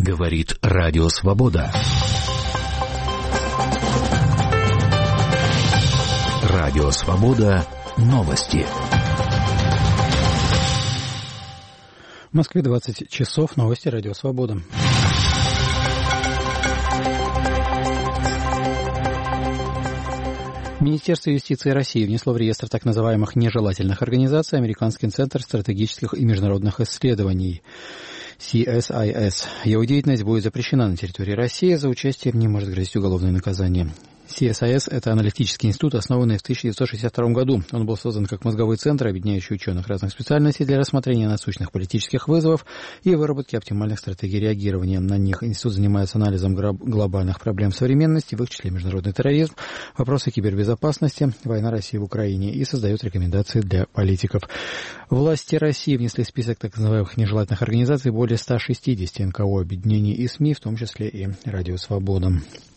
Говорит Радио Свобода. Радио Свобода. Новости. В Москве 20 часов. Новости Радио Свобода. Министерство юстиции России внесло в реестр так называемых нежелательных организаций Американский центр стратегических и международных исследований CSIS. Его деятельность будет запрещена на территории России, за участие в ней может грозить уголовное наказание. CSIS – это аналитический институт, основанный в 1962 году. Он был создан как мозговой центр, объединяющий ученых разных специальностей для рассмотрения насущных политических вызовов и выработки оптимальных стратегий реагирования на них. Институт занимается анализом глобальных проблем современности, в их числе международный терроризм, вопросы кибербезопасности, война России в Украине, и создает рекомендации для политиков. Власти России внесли в список так называемых нежелательных организаций более 160 НКО, объединений и СМИ, в том числе и Радио Свобода.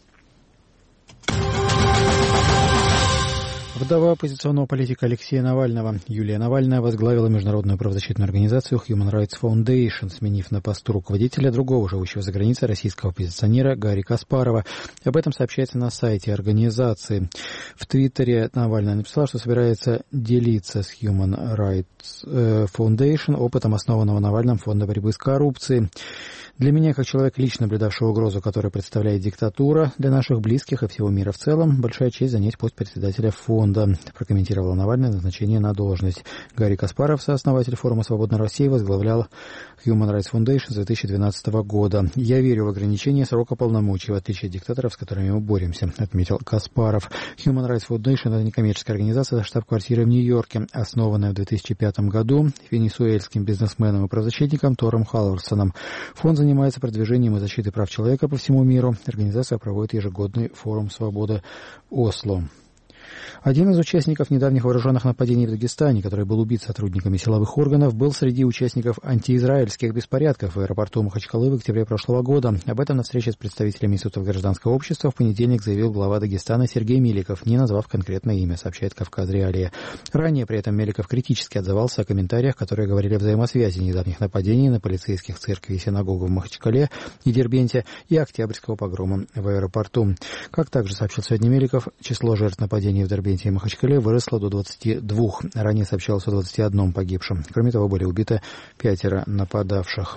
Вдова оппозиционного политика Алексея Навального Юлия Навальная возглавила международную правозащитную организацию Human Rights Foundation, сменив на посту руководителя другого живущего за границей российского оппозиционера Гарри Каспарова. Об этом сообщается на сайте организации. В Твиттере Навальная написала, что собирается делиться с Human Rights Foundation опытом основанного Навальным фонда борьбы с коррупцией. Для меня, как человека, лично наблюдавшего угрозу, которую представляет диктатура для наших близких и всего мира в целом, большая честь занять пост председателя фонда, прокомментировала Навальная назначение на должность. Гарри Каспаров, сооснователь форума «Свободной России», возглавлял Human Rights Foundation с 2012 года. «Я верю в ограничение срока полномочий, в отличие от диктаторов, с которыми мы боремся», отметил Каспаров. Human Rights Foundation – это некоммерческая организация со штаб-квартирой в Нью-Йорке, основанная в 2005 году венесуэльским бизнесменом и правозащитником Тором Халварсоном. Фонд занимается продвижением и защитой прав человека по всему миру. Организация проводит ежегодный форум «Свобода Осло». Один из участников недавних вооруженных нападений в Дагестане, который был убит сотрудниками силовых органов, был среди участников антиизраильских беспорядков в аэропорту Махачкалы в октябре прошлого года. Об этом на встрече с представителями институтов гражданского общества в понедельник заявил глава Дагестана Сергей Меликов, не назвав конкретное имя, сообщает «Кавказ Реалии». Ранее при этом Меликов критически отзывался о комментариях, которые говорили о взаимосвязи недавних нападений на полицейских церкви и синагогу в Махачкале и Дербенте и октябрьского погрома в аэропорту. Как также сообщил сегодня Меликов, число жертв нападений в Дербенте и Махачкале выросло до 22. Ранее сообщалось о 21 погибшем. Кроме того, были убиты 5 нападавших.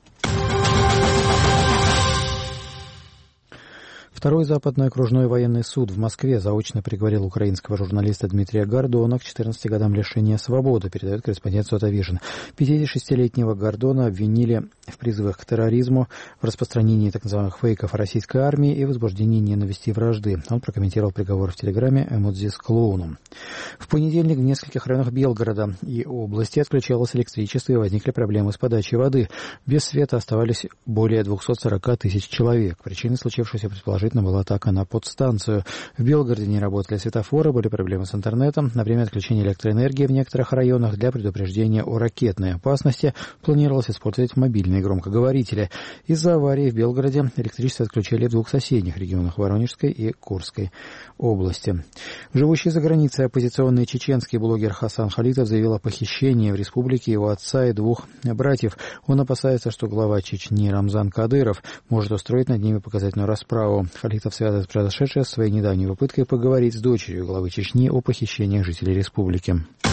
Второй западный окружной военный суд в Москве заочно приговорил украинского журналиста Дмитрия Гордона к 14 годам лишения свободы, передает корреспондент Сотавижн. 56-летнего Гордона обвинили в призывах к терроризму, в распространении так называемых фейков о российской армии и возбуждении ненависти и вражды. Он прокомментировал приговор в Телеграме эмодзи с клоуном. В понедельник в нескольких районах Белгорода и области отключалось электричество и возникли проблемы с подачей воды. Без света оставались более 240 тысяч человек. Причиной случившегося предположительно была атака на подстанцию. В Белгороде не работали светофоры, были проблемы с интернетом. На время отключения электроэнергии в некоторых районах для предупреждения о ракетной опасности планировалось использовать мобильные громкоговорители. Из-за аварии в Белгороде электричество отключили в двух соседних регионах Воронежской и Курской области. Живущий за границей оппозиционный чеченский блогер Хасан Халитов заявил о похищении в республике его отца и 2 братьев. Он опасается, что глава Чечни Рамзан Кадыров может устроить над ними показательную расправу. Халитов связывает произошедшее с своей недавней попыткой поговорить с дочерью главы Чечни о похищениях жителей республики.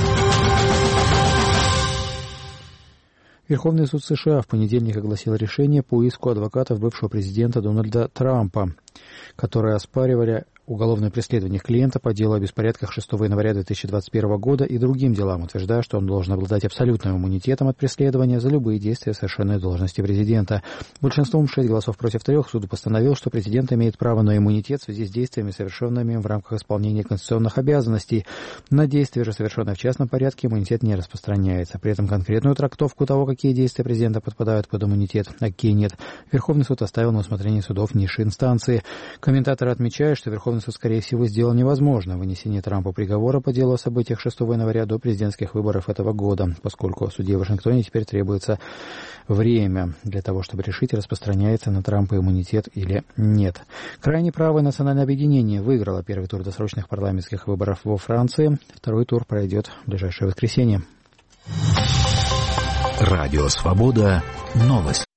Верховный суд США в понедельник огласил решение по иску адвокатов бывшего президента Дональда Трампа, которые оспаривали уголовное преследование клиента по делу о беспорядках 6 января 2021 года и другим делам, утверждая, что он должен обладать абсолютным иммунитетом от преследования за любые действия, совершенные в должности президента. Большинством 6 голосов против 3 суд постановил, что президент имеет право на иммунитет в связи с действиями, совершенными в рамках исполнения конституционных обязанностей. На действия же, совершенные в частном порядке, иммунитет не распространяется. При этом конкретную трактовку того, какие действия президента подпадают под иммунитет, а какие нет, Верховный суд оставил на усмотрение судов низшей инстанции. Комментаторы отмечают, что Верховный суд, скорее всего, сделал невозможно вынесение Трампа приговора по делу о событиях 6 января до президентских выборов этого года, поскольку судье в Вашингтоне теперь требуется время для того, чтобы решить, распространяется на Трампа иммунитет или нет. Крайне правое национальное объединение выиграло первый тур досрочных парламентских выборов во Франции. Второй тур пройдет в ближайшее воскресенье. Радио Свобода. Новости.